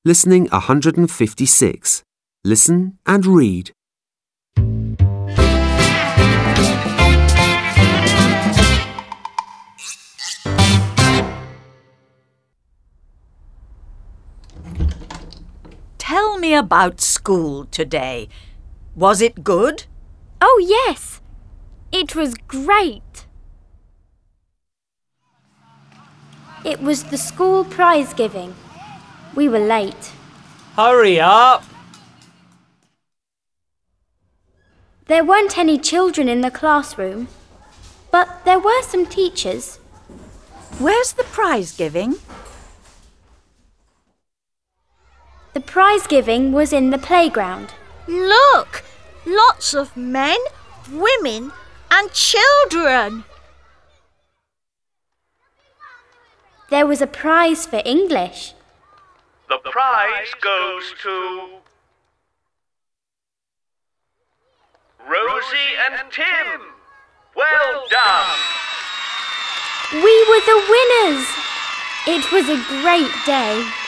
Listening 156. Listen and read. Tell me about school today. Was it good? Oh, yes. It was great. It was the school prize giving. We were late. Hurry up! There weren't any children in the classroom, but there were some teachers. Where's the prize giving? The prize giving was in the playground. Look! Lots of men, women and children. There was a prize for English. The prize goes to Rosie and Tim. Well done! We were the winners! It was a great day.